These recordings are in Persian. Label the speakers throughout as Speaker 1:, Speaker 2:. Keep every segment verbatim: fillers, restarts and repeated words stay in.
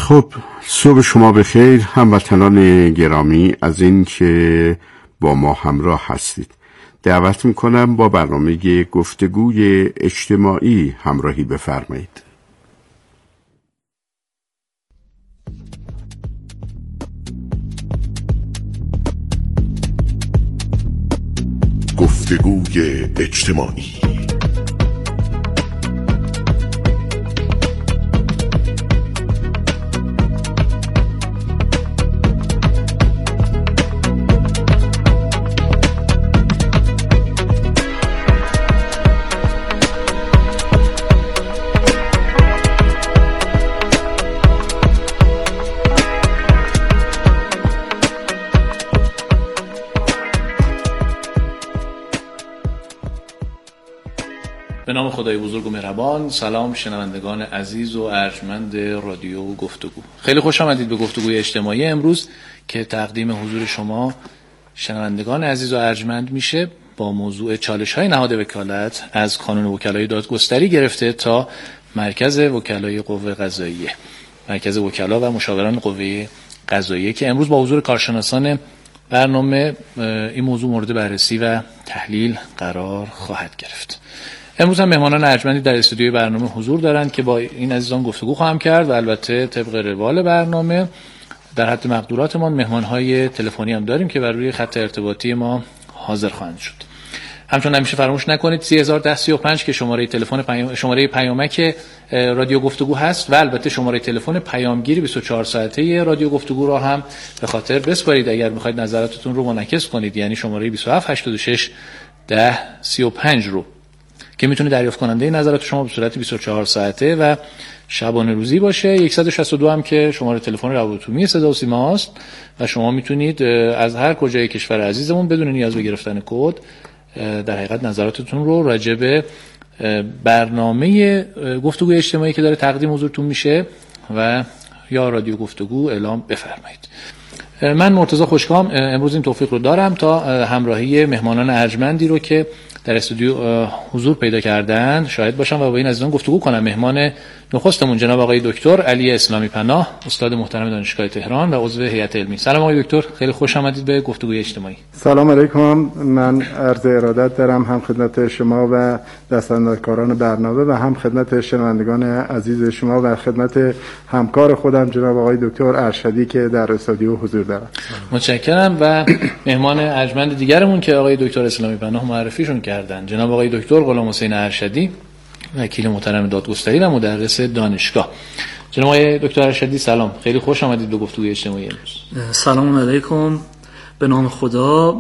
Speaker 1: خب صبح شما بخیر هموطنان گرامی، از این که با ما همراه هستید دعوت میکنم با برنامه گفتگوی اجتماعی همراهی بفرمایید.
Speaker 2: گفتگوی اجتماعی.
Speaker 3: به نام خدای بزرگ و مهربان. سلام شنوندگان عزیز و ارجمند رادیو گفتگو. خیلی خوش آمدید به گفتگوی اجتماعی امروز که تقدیم حضور شما شنوندگان عزیز و ارجمند میشه با موضوع چالش‌های نهاد وکالت از کانون وکلای دادگستری گرفته تا مرکز وکلای قوه قضاییه، مرکز وکلا و مشاوران قوه قضاییه، که امروز با حضور کارشناسان برنامه این موضوع مورد بررسی و تحلیل قرار خواهد گرفت. امروز هم مهمانان ارجمندی در استودیوی برنامه حضور دارند که با این عزیزان گفتگو خواهم کرد و البته طبق روال برنامه در حد مقدوراتمان مهمانهای تلفنی هم داریم که بر روی خط ارتباطی ما حاضر خواهند شد. همچنین همیشه فراموش نکنید سه هزار و ده سی و پنج که شماره تلفن پیام... شماره پیامک رادیو گفتگو هست و البته شماره تلفن پیامگیری بیست و چهار ساعته رادیو گفتگو را هم به خاطر بسپارید اگر می‌خواید نظراتتون رو منعکس کنید، یعنی شماره بیست و هفت هشتاد و شش ده سی و پنج رو که میتونه دریافت کننده نظرات شما به صورت بیست و چهار ساعته و شبانه روزی باشه. صد و شصت و دو هم که شماره تلفن روابط عمومی صدا و سیما است و شما میتونید از هر کجای کشور عزیزمون بدون نیاز به گرفتن کد در حقیقت نظراتتون رو راجع به برنامه گفتگوی اجتماعی که داره تقدیم حضورتون میشه و یا رادیو گفتگو اعلام بفرمایید. من مرتضی خوشکام امروز این توفیق رو دارم تا همراهی مهمانان ارجمندی رو که در استودیو حضور پیدا کردن شاهد باشم و با این عزیزان گفتگو کنم. مهمان نخستمون جناب آقای دکتر علی اسلامی پناه، استاد محترم دانشگاه تهران و عضو هیئت علمی. سلام آقای دکتر، خیلی خوش آمدید به گفتگوی اجتماعی.
Speaker 4: سلام علیکم. من عرض ارادت دارم هم خدمت شما و دستاندرکاران برنامه و هم خدمت شنوندگان عزیز شما و خدمت همکار خودم جناب آقای دکتر ارشدی که در استودیو حضور دارن.
Speaker 3: متشکرم. و مهمان ارجمند دیگرمون که آقای دکتر اسلامی پناه معرفیشون کردن، جناب آقای دکتر غلام حسین ارشدی، وکیل محترم دادگستری و مدرس دانشگاه. جناب آقای دکتر ارشدی سلام، خیلی خوش آمدید به گفتگوی اجتماعی امروز.
Speaker 5: سلام علیکم. به نام خدا،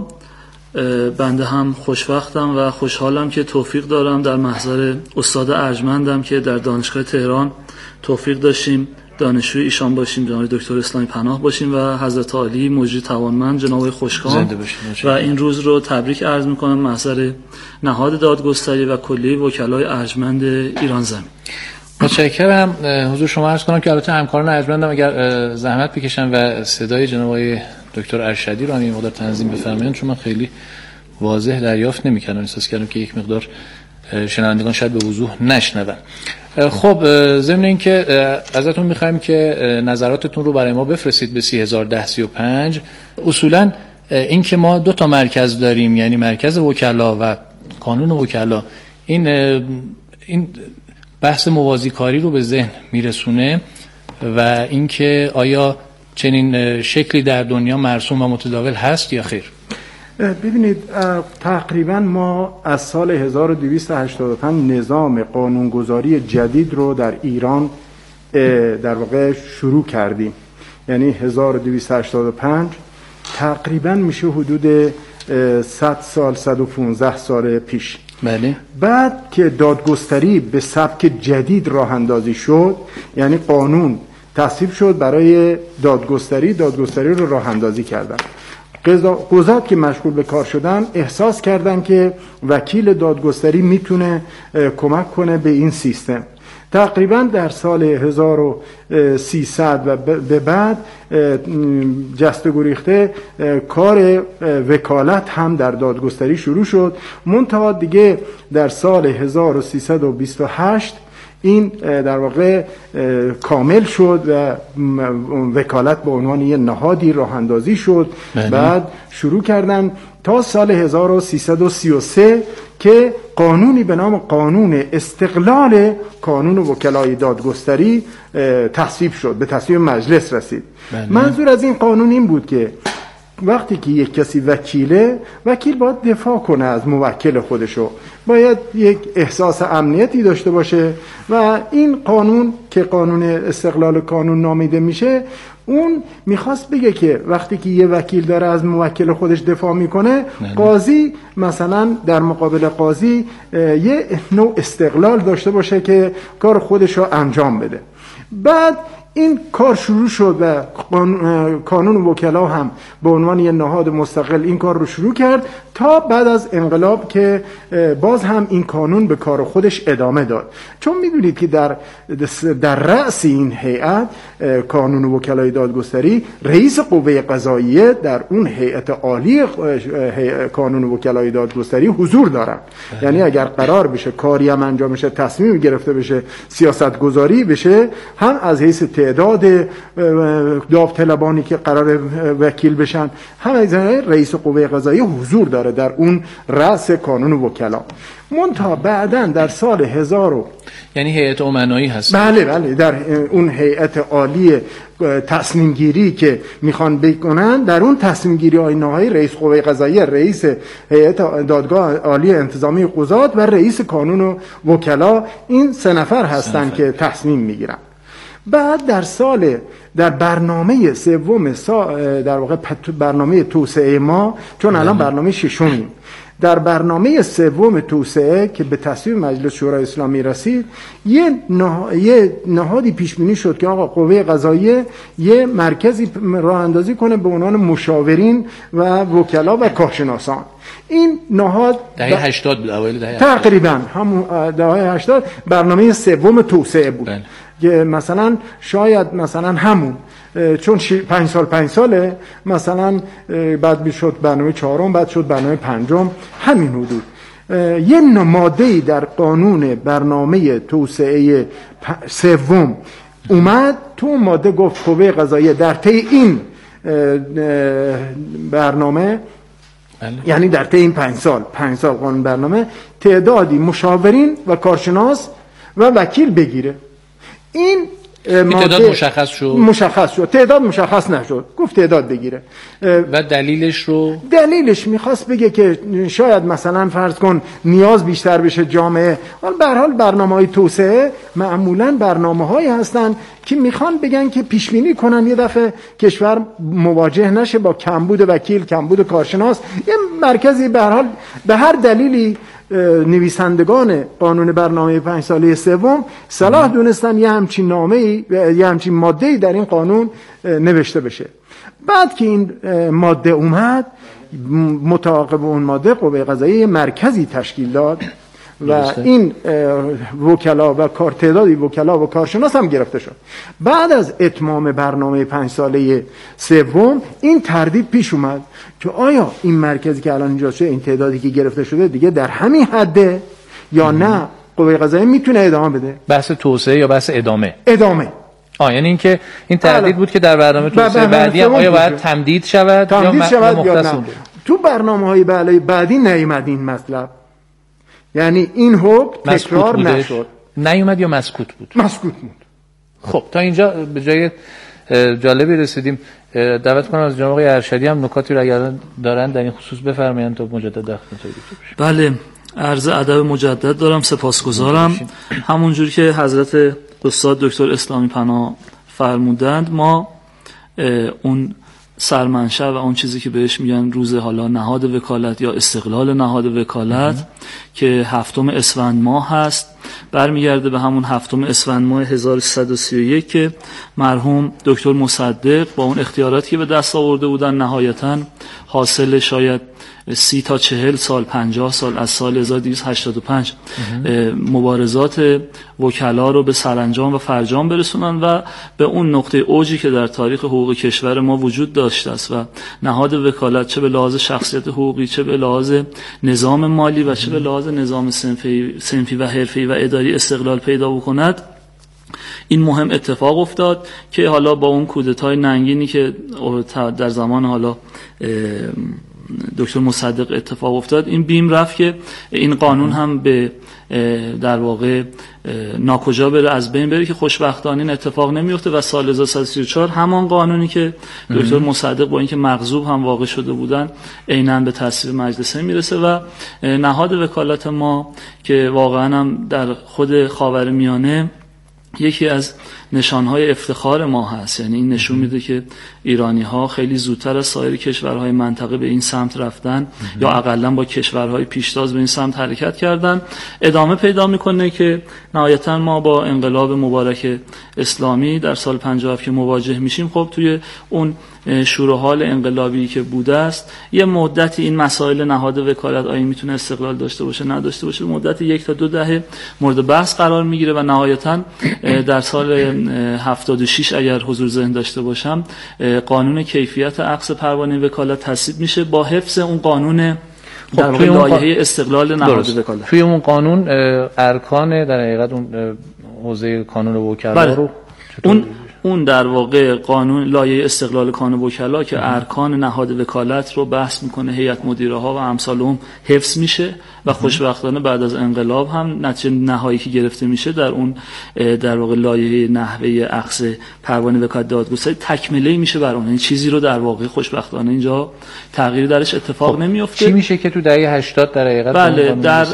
Speaker 5: بنده هم خوشوقتم و خوشحالم که توفیق دارم در محضر استاد ارجمندم که در دانشگاه تهران توفیق داشتیم دانشجوی ایشان باشیم، جناب دکتر اسلامی پناه باشیم و حضرت عالی مجری توانمند جناب خوشکام و این روز رو تبریک عرض میکنم محضر نهاد دادگستری و کلیه وکلای ارجمند ایران زمین.
Speaker 3: متشکرم. حضور شما عرض کنم که البته همکاران ارجمندم اگر زحمت بکشن و صدای جناب دکتر ارشدی رو هم این مقدار تنظیم بفرمایید، چون من خیلی واضح دریافت نمی‌کردم، احساس کردم که یک مقدار شنوندگان شاید به وضوح نشنون. خب ضمن این که ازتون می‌خوایم که نظراتتون رو برای ما بفرستید به سه هزار و ده سی و پنج. اصولاً این که ما دو تا مرکز داریم، یعنی مرکز وکلا و کانون وکلا، این این بحث موازی کاری رو به ذهن میرسونه و اینکه آیا چنین شکلی در دنیا مرسوم و متداول هست یا خیر؟
Speaker 4: ببینید تقریبا ما از سال هزار و دویست و هشتاد و پنج نظام قانونگذاری جدید رو در ایران در واقع شروع کردیم، یعنی هزار و دویست و هشتاد و پنج تقریبا میشه حدود صد سال صد و پانزده سال پیش.
Speaker 3: بله.
Speaker 4: بعد که دادگستری به سبک جدید راه اندازی شد، یعنی قانون تصویب شد برای دادگستری، دادگستری رو راه اندازی کردن. قضات که مشغول به کار شدن احساس کردن که وکیل دادگستری میتونه کمک کنه به این سیستم. تقریبا در سال هزار و سیصد و به بعد جست و گریخته کار وکالت هم در دادگستری شروع شد. منتها دیگه در سال هزار و سیصد و بیست و هشت این در واقع کامل شد و وکالت به عنوان یه نهادی راه اندازی شد. بله. بعد شروع کردن تا سال هزار و سیصد و سی و سه که قانونی به نام قانون استقلال قانون وکلای دادگستری تصویب شد، به تصویب مجلس رسید. بله. منظور از این قانون این بود که وقتی که یک کسی وکیله، وکیل باید دفاع کنه از موکل خودشو، باید یک احساس امنیتی داشته باشه و این قانون که قانون استقلال قانون نامیده میشه، اون میخواست بگه که وقتی که یه وکیل داره از موکل خودش دفاع میکنه، قاضی مثلا در مقابل قاضی یه نوع استقلال داشته باشه که کار خودش رو انجام بده. بعد این کار شروع شد و قانون وکلا هم به عنوان یه نهاد مستقل این کار رو شروع کرد تا بعد از انقلاب که باز هم این قانون به کار خودش ادامه داد. چون میدونید که در در رأس این هیئت قانون وکلای دادگستری رئیس قوه قضاییه در اون هیئت عالی قانون وکلای دادگستری حضور دارن. یعنی اگر قرار بشه کاری هم انجام بشه، تصمیم گرفته بشه، سیاست گذاری بشه، هم از حیث تعداد داوطلبانی که قرار وکیل بشن، هم از رئیس قوه قضاییه حضور داره در اون رأس قانون وکلا. منتها بعداً در سال هزار
Speaker 3: یعنی هیئت امنایی هست.
Speaker 4: بله بله، در اون هیئت عالی تصمیم گیری که میخوان بکنن، در اون تصمیم گیری های نهایی رئیس قوه قضاییه، رئیس هیئت دادگاه عالی انتظامی قضات و رئیس قانون وکلا، این سه نفر هستن که تصمیم میگیرن. بعد در سال در برنامه سوم در واقع برنامه توسعه ما، چون الان برنامه ششمیم، در برنامه سوم توسعه که به تصویب مجلس شورای اسلامی رسید، یه, نه... یه نهادی پیش بینی شد که آقا قوه قضاییه یه مرکزی راه اندازی کنه به عنوان مشاورین و وکلا و کارشناسان. این نهاد
Speaker 3: دهه هشتاد بود، اوایل دهه
Speaker 4: تقریبا همون دهه هشتاد برنامه سوم توسعه بود. بله. که مثلا شاید مثلا همون چون پنج سال پنج ساله مثلا بعد میشد برنامه چهارم، بعد شد برنامه پنجم، همین حدود. یه ماده‌ای در قانون برنامه توسعه سوم اومد، تو ماده گفت قوه قضاییه در طی این برنامه، یعنی در طی این پنج سال پنج سال قانون برنامه تعدادی مشاورین و کارشناس و وکیل بگیره. این
Speaker 3: تعداد مشخص شد
Speaker 4: مشخص شد تعداد مشخص نشد، گفت تعداد بگیره.
Speaker 3: و دلیلش رو
Speaker 4: دلیلش میخواست بگه که شاید مثلا فرض کن نیاز بیشتر بشه جامعه. حالا به هر حال برنامه‌های توسعه معمولاً برنامه‌هایی هستن که میخوان بگن که پیش بینی کنن یه دفعه کشور مواجه نشه با کمبود وکیل، کمبود کارشناس. یه مرکزی به هر حال به هر دلیلی نویسندگان قانون برنامه پنج ساله سوم صلاح دونستن یه همچین نامه‌ای، یه همچین ماده‌ای در این قانون نوشته بشه. بعد که این ماده اومد، متعاقب اون ماده قوه قضاییه مرکزی تشکیل داد و این وکلا و کار تعدادی وکلا و کارشناس هم گرفته شد. بعد از اتمام برنامه پنج ساله سوم این تردید پیش اومد که آیا این مرکزی که الان اینجا شده، این تعدادی که گرفته شده دیگه در همین حده یا نه قوه قضاییه میتونه ادامه بده؟
Speaker 3: بحث توسعه یا بحث ادامه؟
Speaker 4: ادامه.
Speaker 3: آه یعنی اینکه این تردید بود که در برنامه توسعه بعدی هم آیا باید تمدید شود
Speaker 4: تمدید
Speaker 3: یا
Speaker 4: شود یا نه. تو برنامه‌های بعدی نیامد این مطلب، یعنی این حکم تکرار نشد.
Speaker 3: نیومد یا مسکوت بود؟
Speaker 4: مسکوت بود.
Speaker 3: خب تا اینجا به جای جالبی رسیدیم. دعوت کنم از جناب آقای ارشدی هم نکاتی رو اگر دارن در این خصوص بفرمایند تا مجدد داخل بشه.
Speaker 5: بله، عرض ادب مجدد دارم، سپاسگزارم. همونجور که حضرت استاد دکتر اسلامی پناه فرمودند، ما اون سرمنشأ و اون چیزی که بهش میگن روز حالا نهاد وکالت یا استقلال نهاد وکالت که هفتم اسفند ماه هست، برمیگرده به همون هفتم اسفند ماه هزار و سیصد و سی و یک که مرحوم دکتر مصدق با اون اختیاراتی که به دست آورده بودن نهایتاً حاصل شاید سی تا چهل سال، پنجاه سال از سال هزار و دویست و هشتاد و پنج مبارزات وکلا رو به سرانجام و فرجام برسونن و به اون نقطه اوجی که در تاریخ حقوق کشور ما وجود داشته است و نهاد وکالت چه به لحاظ شخصیت حقوقی، چه به لحاظ نظام مالی و چه به لحاظ نظام صنفی صنفی و حرفه‌ای و و اداری استقلال پیدا بکند، این مهم اتفاق افتاد که حالا با اون کودتای ننگینی که در زمان حالا دکتر مصدق اتفاق افتاد، این بیم رفت که این قانون هم به در واقع ناکجا بره، از بین بره، که خوشبختانه این اتفاق نمیفته و سال هزار و سیصد و سی و چهار همان قانونی که دکتر مصدق با اینکه مغضوب هم واقع شده بودن عیناً به تصویب مجلس میرسه و نهاد وکالت ما که واقعاً هم در خود خاورمیانه یکی از نشانهای افتخار ما هست. یعنی این نشون میده که ایرانی‌ها خیلی زودتر از سایر کشورهای منطقه به این سمت رفتن یا اقلاً با کشورهای پیشتاز به این سمت حرکت کردن. ادامه پیدا میکنه که نهایتاً ما با انقلاب مبارک اسلامی در سال پنجاه و هفت که مواجه میشیم، خب توی اون شور و حال انقلابی که بوده است یه مدتی این مسائل نهاد وکالت آیا میتونه استقلال داشته باشه نداشته باشه مدت یک تا دو دهه مورد بحث قرار میگیره و نهایتاً در سال هفتاد و شش اگر حضور ذهن داشته باشم قانون کیفیت اخذ پروانه وکالت تصویب میشه با حفظ اون قانون در واقع لایحه استقلال نهاد وکالت.
Speaker 3: توی اون قانون ارکان در حقیقت اون حوزه کانون وکلا رو
Speaker 5: اون اون در واقع قانون لایحه استقلال کانون وکلا که ارکان نهاد وکالت رو بحث میکنه، هیئت مدیره ها و امثال اون حفظ میشه و خوشبختانه بعد از انقلاب هم نتیجه نهایی که گرفته میشه در اون در واقع لایحه نحوه اخذ پروانه وکالت دادگستری تکمیلی میشه بر اون. این چیزی رو در واقع خوشبختانه اینجا تغییر درش اتفاق
Speaker 3: خب
Speaker 5: نمیفته.
Speaker 3: چی میشه که تو دهه هشتاد در حقیقت
Speaker 5: بله در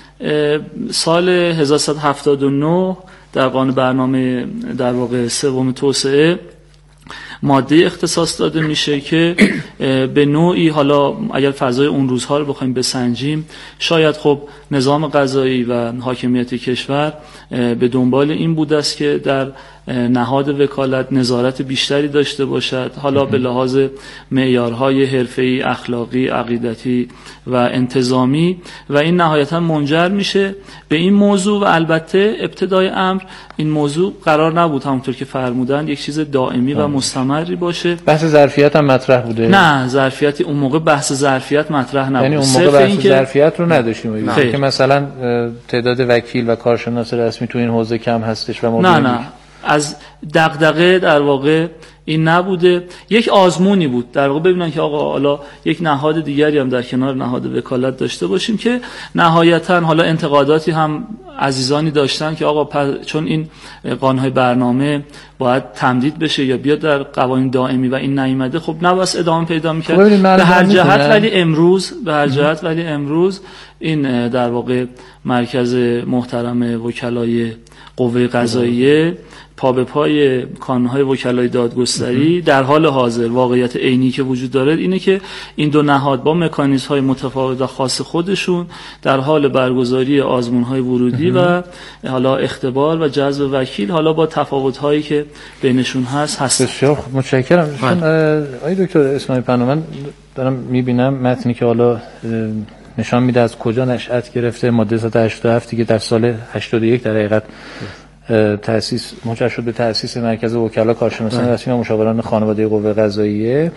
Speaker 5: سال هزار و سیصد و هفتاد و نه در قانون برنامه در واقع سوم توسعه ماده اختصاص داده میشه که به نوعی حالا اگر فضای اون روزها رو بخوایم بسنجیم شاید خب نظام قضایی و حاکمیت کشور به دنبال این بوده است که در نهاد وکالت نظارت بیشتری داشته باشد، حالا به لحاظ معیارهای حرفه‌ای، اخلاقی، عقیدتی و انتظامی، و این نهایتا منجر میشه به این موضوع. و البته ابتدای امر این موضوع قرار نبود همونطور که فرمودن یک چیز دائمی و مستمری باشه.
Speaker 3: بحث ظرفیت هم مطرح بوده؟
Speaker 5: نه، ظرفیتی اون موقع بحث ظرفیت مطرح نبود.
Speaker 3: یعنی اون موقع بحث ظرفیت رو نداشتیم که مثلا تعداد وکیل و کارشناس رسمی تو این حوزه کم هستش و
Speaker 5: نه نه از دغدغه در واقع این نبوده. یک آزمونی بود در واقع ببینن که آقا حالا یک نهاد دیگری هم در کنار نهاد وکالت داشته باشیم که نهایتا حالا انتقاداتی هم عزیزانی داشتن که آقا چون این قانون‌های برنامه باید تمدید بشه یا بیاد در قوانین دائمی و این نیامده، خب نباید ادامه پیدا می‌کرد. به هر جهت ولی امروز به هر جهت ولی امروز این در واقع مرکز محترم وکلای قوه قضاییه پا به پای کانون‌های وکلای دادگستری در حال حاضر واقعیت عینی که وجود داره اینه که این دو نهاد با مکانیزم‌های متفاوت و خاص خودشون در حال برگزاری آزمون‌های ورودی و حالا اختبار و جذب وکیل حالا با تفاوت‌هایی که بینشون هست هست.
Speaker 3: بسیار خوب، متشکرم. آقای دکتر اسماعیل پناه، من دارم می‌بینم متنی که حالا نشان میده از کجا نشأت گرفته، ماده صد و هشتاد و هفت که در سال هشتاد و یک در حقیقت تأسیس منجر شد به تأسیس مرکز وکلا کارشناسان رسمی و مشاوران خانواده قوه قضاییه.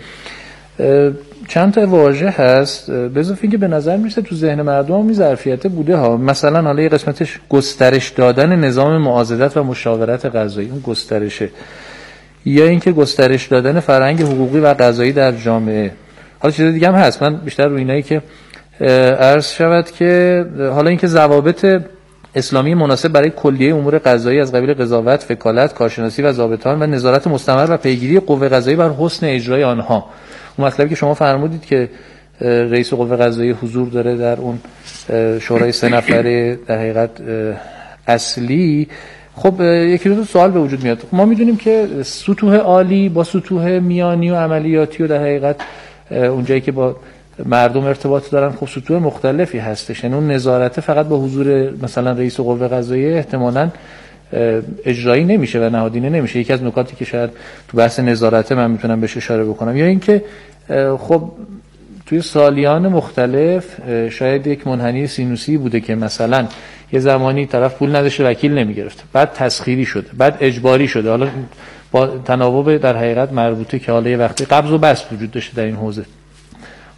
Speaker 3: چند تا واژه هست به اضافه اینکه به نظر میرسه تو ذهن مردم این ظرفیت بوده ها. مثلا حالا یه قسمتش گسترش دادن نظام معاضدت و مشاورت قضایی، اون گسترشه، یا اینکه گسترش دادن فرهنگ حقوقی و قضایی در جامعه. حالا چیز دیگه هم هست، من بیشتر روی اینایی که عرض شود که حالا اینکه ضوابط اسلامی مناسب برای کلیه امور قضایی از قبیل قضاوت، وکالت، کارشناسی و ضابطان و نظارت مستمر و پیگیری قوه قضایی بر حسن اجرای آنها. اون مطلبی که شما فرمودید که رئیس قوه قضایی حضور داره در اون شورای سه نفره در حقیقت اصلی، خب یکی دو سوال به وجود میاد. ما میدونیم که سطوح عالی با سطوح میانی و عملیاتی و در حقیقت اونجایی که با مردم ارتباط دارن خب سطوح مختلفی هستش. یعنی اون نظارت فقط با حضور مثلا رئیس قوه قضاییه احتمالاً اجرایی نمیشه و نهادینه نمیشه. یکی از نکاتی که شاید تو بحث نظارت من میتونم بهش اشاره بکنم یا اینکه خب توی سالیان مختلف شاید یک منحنی سینوسی بوده که مثلا یه زمانی طرف پول نداشته وکیل نمیگرفت، بعد تسخیری شده، بعد اجباری شده، حالا با تناوب در حقیقت مربوطه که حالا یه وقتی قبض و بسط وجود داشته در این حوزه.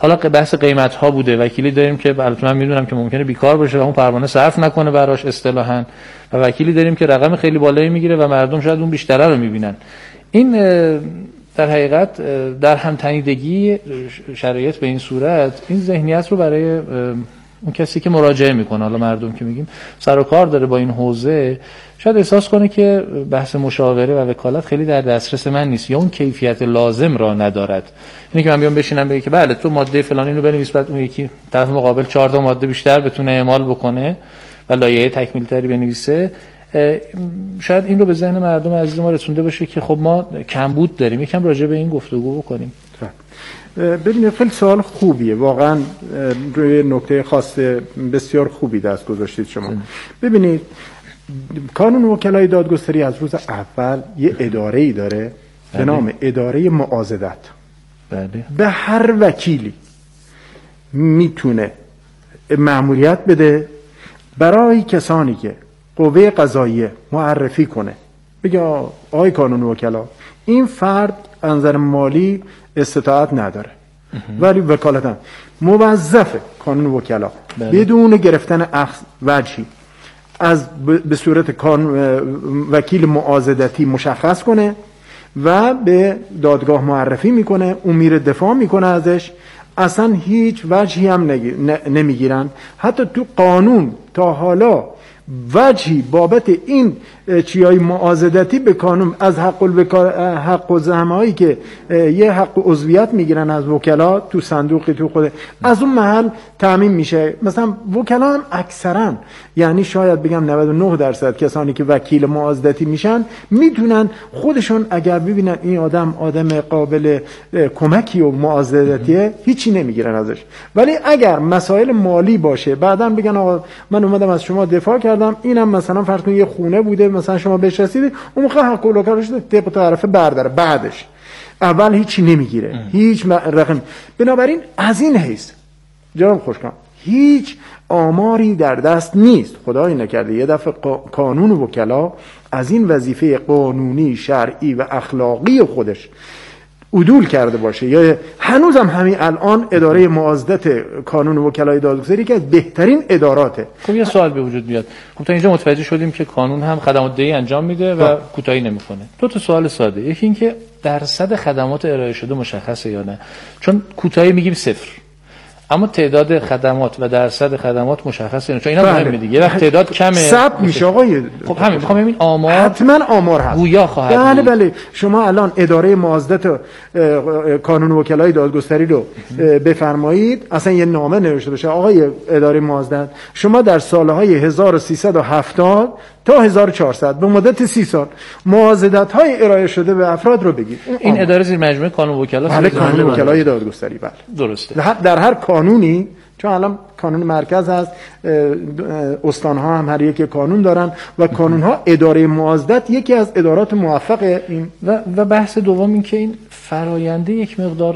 Speaker 3: حالا بحث قیمت ها بوده، وکیلی داریم که البته من میدونم که ممکنه بیکار باشه و اون پروانه صرف نکنه براش اصطلاحاً، و وکیلی داریم که رقم خیلی بالایی میگیره و مردم شاید اون بیشتره رو میبینن. این در حقیقت در همتنیدگی شرایط به این صورت این ذهنیت رو برای اون کسی که مراجعه میکنه، حالا مردم که میگیم سر و کار داره با این حوزه، شاید احساس کنه که بحث مشاوره و وکالت خیلی در دسترس من نیست یا اون کیفیت لازم را ندارد. اینه که من بیام بشینم بگم که بله تو ماده فلانی رو بنویس، بعد اون یکی طرف مقابل چهار تا ماده بیشتر بتونه اعمال بکنه و لایحه تکمیل تری بنویسه، شاید این رو به ذهن مردم عزیز ما رسونده باشه که خب ما کمبود داریم، یکم راجع به این گفتگو بکنیم.
Speaker 4: ببینید خیلی سوال خوبیه، واقعا روی نکته خاص بسیار خوبی دست گذاشتید شما. ببینید قانون وکلای دادگستری از روز اول یه اداره‌ای داره به نام اداره معاضدت.
Speaker 3: بله.
Speaker 4: به هر وکیلی میتونه مأموریت بده برای کسانی که قوه قضاییه معرفی کنه، بگه آقای قانون وکلا این فرد از نظر مالی استطاعت نداره ولی وکالت هم موظفه قانون وکلا بدون گرفتن اخذ وجهی از به صورت وکیل معاضدتی مشخص کنه و به دادگاه معرفی میکنه، اون میره دفاع میکنه ازش، اصلا هیچ وجهی هم نمیگیرن. حتی تو قانون تا حالا وجهی بابت این چیای معاضدتی به قانون از حق الوکالت، حق و زحمه‌هایی که یه حق عضویت میگیرن از وکلا تو صندوقی تو خود از اون محل تامین میشه. مثلا وکلا هم اکثرا، یعنی شاید بگم نود و نه درصد کسانی که وکیل معاضدتی میشن میتونن خودشون اگر ببینن این آدم آدم قابل کمکی و معاضدتیه هیچی نمیگیرن ازش، ولی اگر مسائل مالی باشه بعداً بگن آقا من اومدم از شما دفاع کردم، اینم مثلا فرض کن یه خونه بوده مثلا شما بهش رسیدید، اون موقع حق الوکالت شده طبق طرفه برداره، بعدش اول هیچی نمیگیره، هیچ رقم. بنابراین از این حیث جناب خوشکام هیچ آماری در دست نیست، خدای نکرده یه دفعه قانون وکلا از این وظیفه قانونی شرعی و اخلاقی خودش عدول کرده باشه، یا هنوزم همین الان اداره معاضدت قانون وکلای دادگستری که از بهترین اداراته.
Speaker 3: خب یه سوال به وجود میاد، خب تا اینجا متوجه شدیم که قانون هم خدمات دهی انجام میده و کوتاهی نمیکنه. دو تا سوال ساده، یکی این که درصد خدمات ارائه شده مشخصه یا نه؟ چون کوتاهی میگیم صفر، اما تعداد خدمات و درصد خدمات مشخصه، چون اینا مهمه دیگه. وقت تعداد کمه
Speaker 4: ثبت میشه آقای.
Speaker 3: خب همین میخوام ببین آمار
Speaker 4: حتما آمار هست،
Speaker 3: گویا خواهد
Speaker 4: بله بله. شما الان اداره معاضدت قانون وکلای دادگستری رو بفرمایید، اصلا یه نامه نوشته بشه آقای اداره معاضدت شما در سالهای هزار و سیصد و هفتاد تا هزار و چهارصد به مدت سی سال معاضدت های ارائه شده به افراد رو بگید.
Speaker 3: این اداره زیر مجموعه قانون وکلا
Speaker 4: بله، قانون وکلای دادگستری. بله
Speaker 3: درسته.
Speaker 4: در هر قانونی، چون الان قانون مرکز هست، استان‌ها هم هر یک قانون دارن و قانون‌ها اداره معاضدت یکی از ادارات موفق این.
Speaker 3: و و بحث دوم این که این فراینده یک مقدار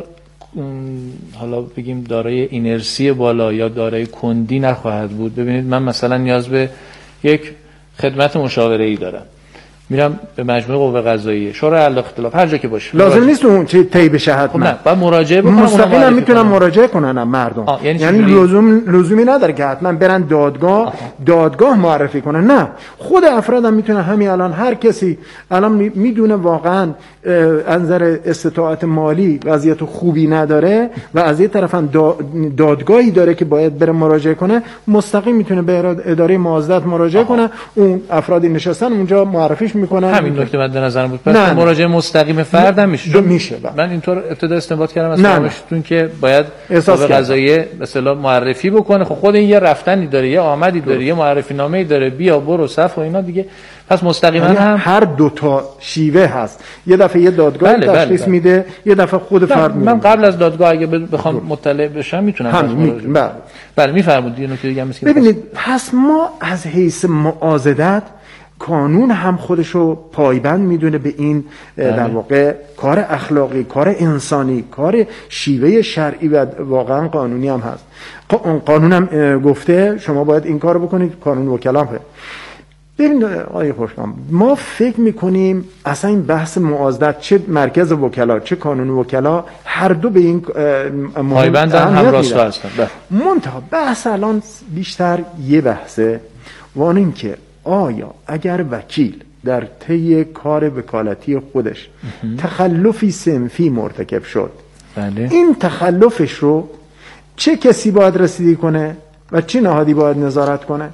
Speaker 3: حالا بگیم دارای اینرسی بالا یا دارای کندی نخواهد بود. ببینید من مثلا نیاز به یک خدمت مشاوره‌ای دارم، میرم به مجموعه قوه قضاییه، شورای حل اختلاف، هر جا که باشه،
Speaker 4: لازم نیست اون چه طی بشه حتما.
Speaker 3: خب نه، بعد مراجعه بکنم،
Speaker 4: مستقیما میتونن مراجعه کنن مردم. آه، یعنی, یعنی لزوم لزومی نداره که حتما برن دادگاه. آه. دادگاه معرفی کنن، نه، خود افراد هم میتونن. همین الان هر کسی الان میدونه واقعا از نظر استطاعت مالی وضعیت خوبی نداره و از یه طرف هم دادگاهی داره که باید بره مراجعه کنه، مستقیم میتونه به اداره معاضدت مراجعه آه. کنه، اون افرادی نشستن اونجا معرفیش میکنن.
Speaker 3: همین نکته مد نظرم بود. پس مراجعه مستقیم فرد هم میشه.
Speaker 4: میشه.
Speaker 3: من اینطور ابتدا استنباط کردم از فرمایشتون که باید قوه قضاییه به اصطلاح معرفی بکنه. خب خود این یه رفتنی داره، یه آمدی داره، یه معرفی نامه‌ای داره، بیا برو صف و اینا دیگه. پس مستقیما هم
Speaker 4: هر دو تا شیوه هست. یه دفعه یه دادگاه
Speaker 3: بله
Speaker 4: تشخیص بله میده، یه دفعه خود فرد میده.
Speaker 3: من قبل از دادگاه اگه بخوام مطلع بشم میتونم.
Speaker 4: همین. بله
Speaker 3: بله میفرمایید. یه نکته دیگه هم مثلا
Speaker 4: ببینید، پس ما از حیث معاضدت قانون هم خودشو پایبند میدونه به این در واقع کار اخلاقی، کار انسانی، کار شیوه شرعی و واقعا قانونی هم هست. قانون هم گفته شما باید این کار بکنید، قانون وکلا هم. ببین آقای خوشنام، ما فکر میکنیم اصلا این بحث معاضدت، چه مرکز وکلا چه کانون وکلا، هر دو به این
Speaker 3: پایبندن، هم راست هستن.
Speaker 4: منتها بحث الان بیشتر یه بحثه و آن این که آیا اگر وکیل در طی کار وکالتی خودش تخلفی صنفی مرتکب شد، بله. این تخلفش رو چه کسی باید رسیدگی کنه و چه نهادی باید نظارت کنه؟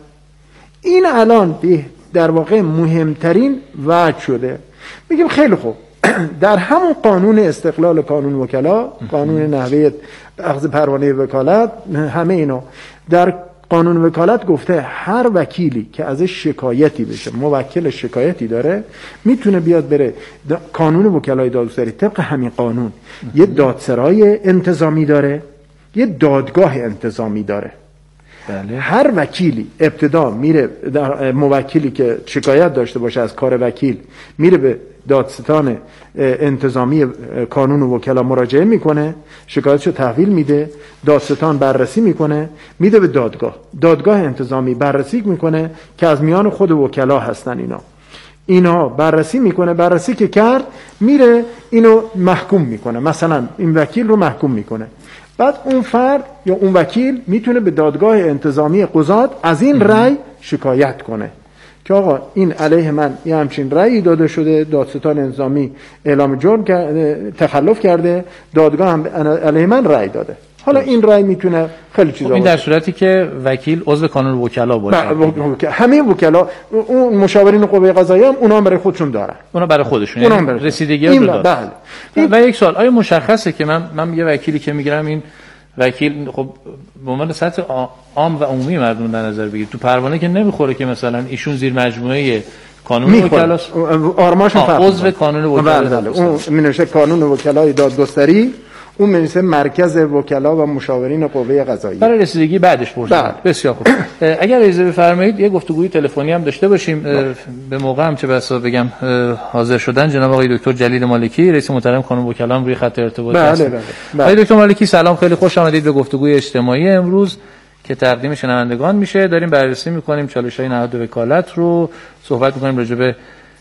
Speaker 4: این الان در واقع مهمترین وجه شده. میگیم خیلی خوب، در همون قانون استقلال کانون وکلا، قانون نحوه اخذ پروانه وکالت، همه اینا در قانون وکالت گفته هر وکیلی که ازش شکایتی بشه، موکل شکایتی داره، میتونه بیاد بره کانون وکلای دادگستری طبق همین قانون یه دادسرای انتظامی داره، یه دادگاه انتظامی داره. بله. هر وکیلی ابتدا میره، در موکلی که شکایت داشته باشه از کار وکیل، میره به دادستان انتظامی کانون وکلا مراجعه میکنه، شکایتشو تحویل میده، دادستان بررسی میکنه، میده به دادگاه، دادگاه انتظامی بررسی میکنه که از میان خود وکلا هستن اینا اینا بررسی میکنه، بررسی که کرد میره اینو محکوم میکنه، مثلا این وکیل رو محکوم میکنه. بعد اون فرد یا اون وکیل میتونه به دادگاه انتظامی قضات از این رأی شکایت کنه که آقا این علیه من یه همچین رأیی داده شده، دادستان انتظامی اعلام جرم کرده، تخلف کرده، دادگاه هم علیه من رأی داده. حالا این رأی میتونه خیلی چیزا باشه.
Speaker 3: این در صورتی که وکیل عضو کانون وکلا باشه.
Speaker 4: همه وکلا، اون مشاورین قوه قضاییه هم اونا برای خودشون دارن.
Speaker 3: اونا برای خودشون. یعنی رسیدگی رو دارن. بله. و یک سوال، آیا مشخصه که من من یه وکیلی که میگیرم، این وکیل خب به عنوان سطح عام و عمومی مردم در نظر بگیر، تو پروانه که نمیخوره که مثلا ایشون زیر مجموعه کانون وکلاست،
Speaker 4: آرماشون فرق
Speaker 3: عضو کانون وکلا،
Speaker 4: اون مینوشه کانون وکلای دادگستری، اون مینوشه مرکز وکلا و مشاورین قوه قضاییه.
Speaker 3: برای رسیدگی بعدش پرسیدم. بسیار خوب. اگر اجازه بفرمایید یه گفتگوی تلفنی هم داشته باشیم. به موقع هم چه بسا بگم حاضر شدن جناب آقای دکتر جلیل مالکی، رئیس محترم کانون وکلا هم روی خط ارتباط هستند. بله بله. آقای دکتر مالکی سلام، خیلی خوش آمدید به گفتگوی اجتماعی امروز که تقدیم شنوندگان میشه. داریم بررسی میکنیم چالش‌های نهاد وکالت رو، صحبت میکنیم راجع به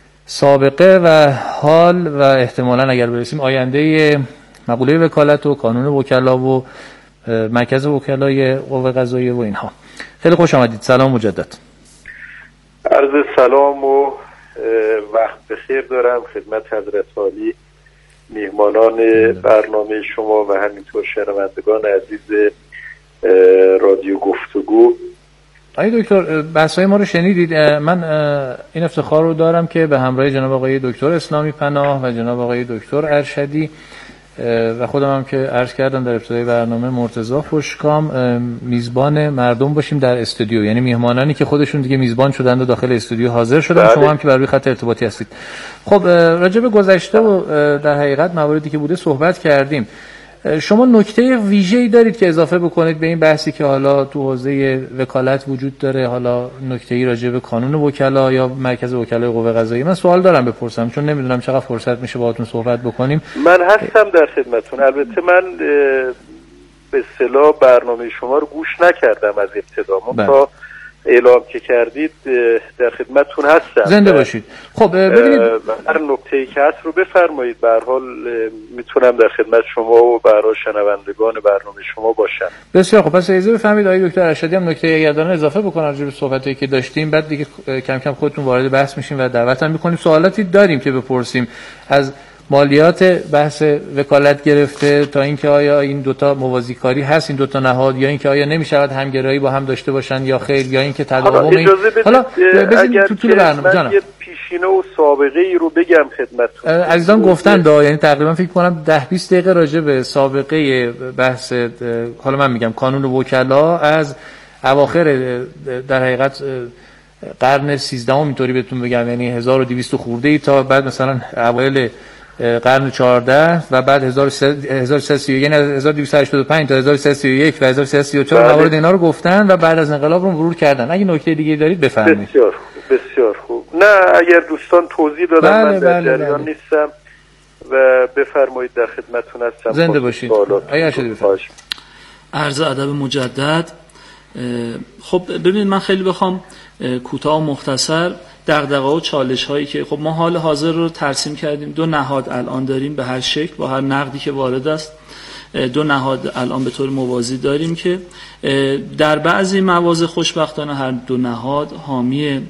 Speaker 3: سابقه و حال و احتمالاً اگر برسیم آینده مقوله وکالت و کانون وکلا و مرکز وکلای قوه قضاییه و اینها. خیلی خوش آمدید. سلام مجدد.
Speaker 6: عرض سلام و وقت بخیر دارم خدمت حضرت عالی، میهمانان برنامه شما و همینطور شنوندگان عزیز رادیو گفتگو.
Speaker 3: آقای دکتر، بحث‌های ما رو شنیدید. من این افتخار رو دارم که به همراه جناب آقای دکتر اسلامی پناه و جناب آقای دکتر ارشدی و خودم هم که عرض کردم در ابتدای برنامه مرتضی خوشکام میزبان مردم باشیم در استودیو، یعنی میهمانانی که خودشون دیگه میزبان شدند و داخل استودیو حاضر شدن. شما هم که بر روی خط ارتباطی هستید. خب راجع به گذشته و در حقیقت مواردی که بوده صحبت کردیم. شما نکته ویژه‌ای دارید که اضافه بکنید به این بحثی که حالا تو حوزه وکالت وجود داره، حالا نکته‌ای راجع به کانون وکلا یا مرکز وکلای قوه قضاییه؟ من سوال دارم بپرسم چون نمیدونم چقدر فرصت میشه باهاتون صحبت بکنیم.
Speaker 6: من هستم در خدمتتون. البته من به اصطلاح برنامه شما رو گوش نکردم از ابتدا، تا اعلام که کردید در خدمتتون هستم.
Speaker 3: زنده باشید. خب ببینید
Speaker 6: هر نکته‌ای که هست رو بفرمایید. به هر حال میتونم در خدمت شما و برای شنوندگان برنامه شما باشم.
Speaker 3: بسیار خب. پس اجازه بفرمایید آقای دکتر ارشدی هم نکته اگر دارن اضافه بکنن راجع به صحبتایی که داشتیم، بعد دیگه کم کم خودتون وارد بحث میشیم و دعوت هم میکنیم. سوالاتی داریم که بپرسیم، از مالیات بحث وکالت گرفته تا اینکه آیا این دوتا موازی کاری هست این دوتا نهاد، یا اینکه آیا نمیشود همگرایی با هم داشته باشن یا خیر، یا اینکه تداوم این.
Speaker 6: حالا اگر تو طول برنامه جانم یه پیشینه و سابقه ای رو بگم خدمتتون.
Speaker 3: عزیزان گفتن دا، یعنی تقریبا فکر کنم ده بیست دقیقه راجع به سابقه بحث، حالا من میگم کانون وکلا از اواخر در حقیقت قرن سیزدهم اینطوری بهتون بگم، یعنی هزار و دویست خورده ای تا بعد مثلا اوایل قرن چهاردهم و بعد هزار و سیصد و سی، یعنی از هزار و دویست و هشتاد و پنج تا هزار و سیصد و سی و یک و هزار و سیصد و سی و چهار موارد اینا رو گفتن و بعد از انقلاب رو مرور کردن. اگه نکته دیگه دارید بفرمایید.
Speaker 6: بسیار خوب، بسیار خوب. نه اگر دوستان توضیح دادن بله، من در بله، جریان بله. نیستم و بفرمایید در خدمتتون هستم.
Speaker 3: زنده باشید. آقای ارشدی بفرمایید.
Speaker 5: عرض ادب مجدد. خب ببینید من خیلی بخوام کوتاه و مختصر دغدغه و چالش هایی که خب ما حال حاضر رو ترسیم کردیم، دو نهاد الان داریم به هر شکل با هر نقدی که وارد است، دو نهاد الان به طور موازی داریم که در بعضی مواضع خوشبختانه هر دو نهاد حامی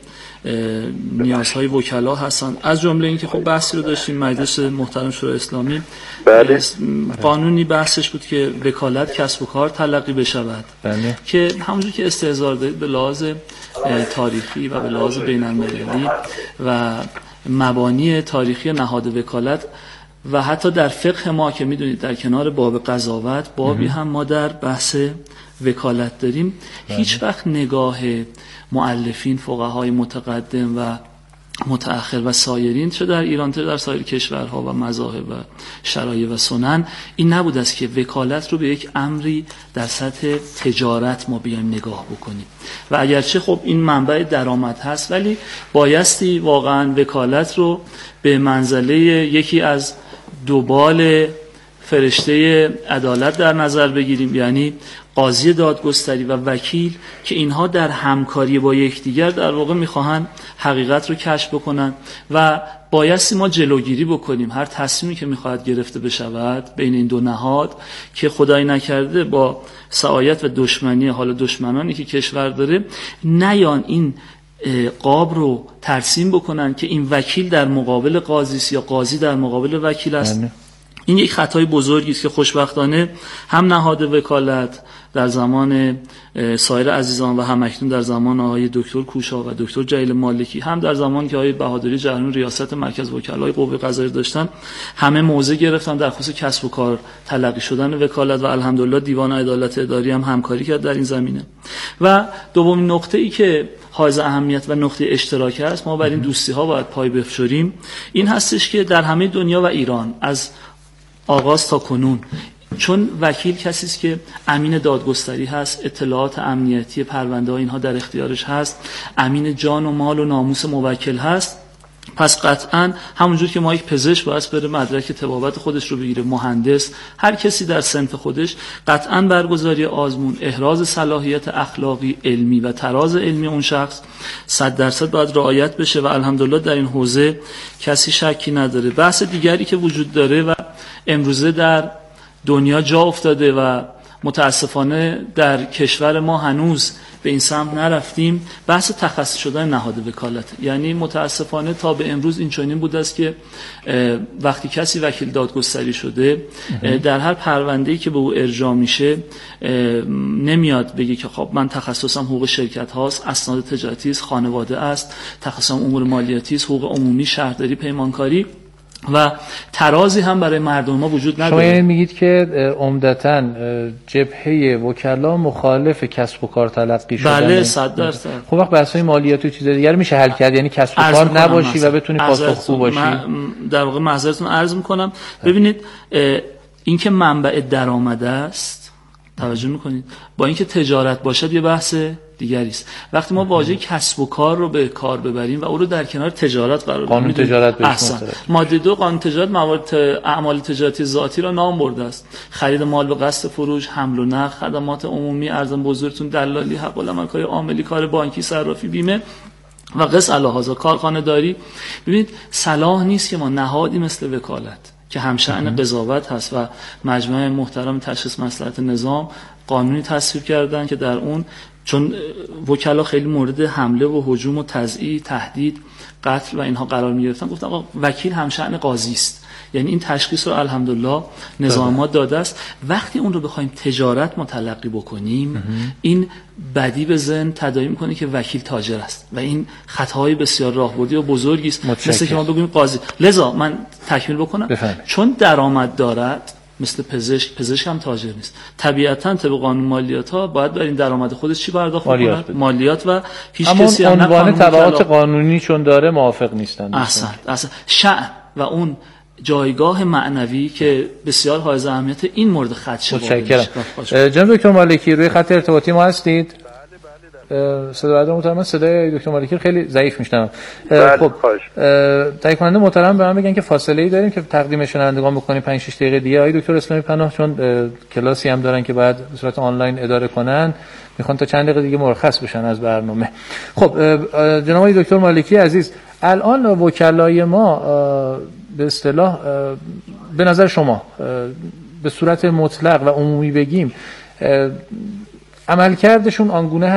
Speaker 5: نیازهای وکلا هستند. از جمله اینکه خب بحثی رو داشتیم مجلس محترم شورای اسلامی
Speaker 6: بله.
Speaker 5: قانونی بحثش بود که وکالت کسب و کار تلقی بشود بله. که همونجور که استحضار دارید به لحاظ تاریخی و به لحاظ بین المللی و مبانی تاریخی نهاد وکالت و حتی در فقه ما که میدونید در کنار باب قضاوت بابی هم ما در بحث وکالت داریم بله. هیچ وقت نگاه مؤلفین فقهای متقدم و متأخر و سایرین چه در ایران چه در سایر کشورها و مذاهب و شرایع و سنن این نبود است که وکالت رو به یک امری در سطح تجارت ما بیایم نگاه بکنیم و اگرچه خب این منبع درآمد هست ولی بایستی واقعا وکالت رو به منزله یکی از دوبال فرشته عدالت در نظر بگیریم، یعنی قاضی دادگستری و وکیل که اینها در همکاری با یکدیگر در واقع میخواهند حقیقت رو کشف بکنن و بایستی ما جلوگیری بکنیم هر تصمیمی که میخواهد گرفته بشود بین این دو نهاد که خدای نکرده با سعایت و دشمنی حال دشمنانی که کشور داره نیان این قاب رو ترسیم بکنن که این وکیل در مقابل قاضی است یا قاضی در مقابل وکیل است. این یک خطای بزرگی است که خوشبختانه هم نهاد وکالت در زمان سایر عزیزان و هم اکنون در زمان آقای دکتر کوشا و دکتر جلیل مالکی هم در زمان که آقای بهادری جهانی ریاست مرکز وکلای قوه قضاییه داشتن همه موضع گرفتن در خصوص کسب و کار تلقی شدن وکالت و الحمدلله دیوان عدالت اداری هم همکاری کرد در این زمینه. و دومین نقطه ای که حائز اهمیت و نقطه اشتراک است ما بر این دوستی ها باید پای بفشاریم این هستش که در همه دنیا و ایران از آغاز تا کنون چون وکیل کسی است که امین دادگستری هست، اطلاعات امنیتی پرونده ها اینها در اختیارش هست، امین جان و مال و ناموس موکل هست، پس قطعا همونجور که ما یک پزشک باید بره مدرک طبابت خودش رو بگیره، مهندس، هر کسی در صنف خودش قطعا برگزاری آزمون، احراز صلاحیت اخلاقی، علمی و تراز علمی اون شخص صد درصد باید رعایت بشه و الحمدلله در این حوزه کسی شکی نداره. بحث دیگری که وجود داره و امروزه در دنیا جا افتاده و متاسفانه در کشور ما هنوز به این سمت نرفتیم بحث تخصص شدن نهاد وکالت. یعنی متاسفانه تا به امروز این چنین بوده است که وقتی کسی وکیل دادگستری شده در هر پرونده‌ای که به او ارجاع میشه نمیاد بگه که خب من تخصصم حقوق شرکت هاست، اسناد تجارتی است، خانواده است، تخصصم امور مالیاتی است، حقوق عمومی، شهرداری، پیمانکاری و ترازی هم برای مردم ما وجود نداره.
Speaker 7: شما یعنی میگید که عمدتاً جبهه وکلا مخالف کسب و کار تلقی شدن؟
Speaker 5: بله صد درصد.
Speaker 7: خب وقت بحث‌های مالیاتی و چیزای دیگر میشه حل کرد، یعنی کسب و کار نباشی و بتونی پاسخگو باشی.
Speaker 5: در واقع معذرتون عرض میکنم ببینید اینکه منبع درآمد است توجه میکنید با اینکه تجارت باشد یه بحث دیگری است. وقتی ما واژه کسب و کار رو به کار ببریم و او رو در کنار تجارت قرار بدیم،
Speaker 7: قانون تجارت بهش
Speaker 5: ماده دو قانون تجارت موارد اعمال تجارتی ذاتی را نام برده است. خرید مال به قصد فروش، حمل و نقل، خدمات عمومی، ارزم بزرگتون دلالی، حق العمل، عاملی، کار بانکی، صرافی، بیمه و قص الهازا، کارخانه داری. ببینید صلاح نیست که ما نهادی مثل وکالت که همشأن قضاوت هست و مجمع محترم تشخیص مصلحت نظام قانونی تصویب کردن که در اون چون وکلا خیلی مورد حمله و هجوم و تضییع، تهدید، قتل و اینها قرار می گرفتن گفتن آقا وکیل همشأن قاضی است. یعنی این تشخیص رو الحمدلله نظام ما داده است. وقتی اون رو بخوایم تجارت متلقی بکنیم اه. این بدی به ذهن تداعی میکنه که وکیل تاجر است و این خطاهای بسیار راهبردی و بزرگی است. مثل که ما بگیم قاضی. لذا من تکمیل بکنم بفهم. چون درآمد دارد مثل پزشک، پزشک هم تاجر نیست. طبیعتاً طبق قانون مالیات ها باید بر این درآمد خودش چی پرداخت کنه؟ مالیات و هیچ کسی هم
Speaker 7: عنوان تبعات قانونی چون داره موافق نیستن.
Speaker 5: اصلا اصلا شأن و اون جایگاه معنوی که بسیار حائز اهمیت این مورد خدشه.
Speaker 7: متشکرم. جناب دکتر مالکی روی خط ارتباطی ما هستید؟ صدا بردار محترم، من صدای دکتر مالکی خیلی ضعیف میشنوم. خب تایید کننده محترم به من بگن که فاصله ای داریم که تقدیم شنوندگان بکنیم پنج شش دقیقه دیگه. آقای دکتر اسلامی پناه چون کلاسی هم دارن که بعد به صورت آنلاین اداره کنن، میخوان تا چند دقیقه دیگه مرخص بشن از برنامه. خب جناب آقای دکتر مالکی عزیز، الان وکلای ما به اصطلاح به نظر شما به صورت مطلق و عمومی بگیم عملکردشون آنگونه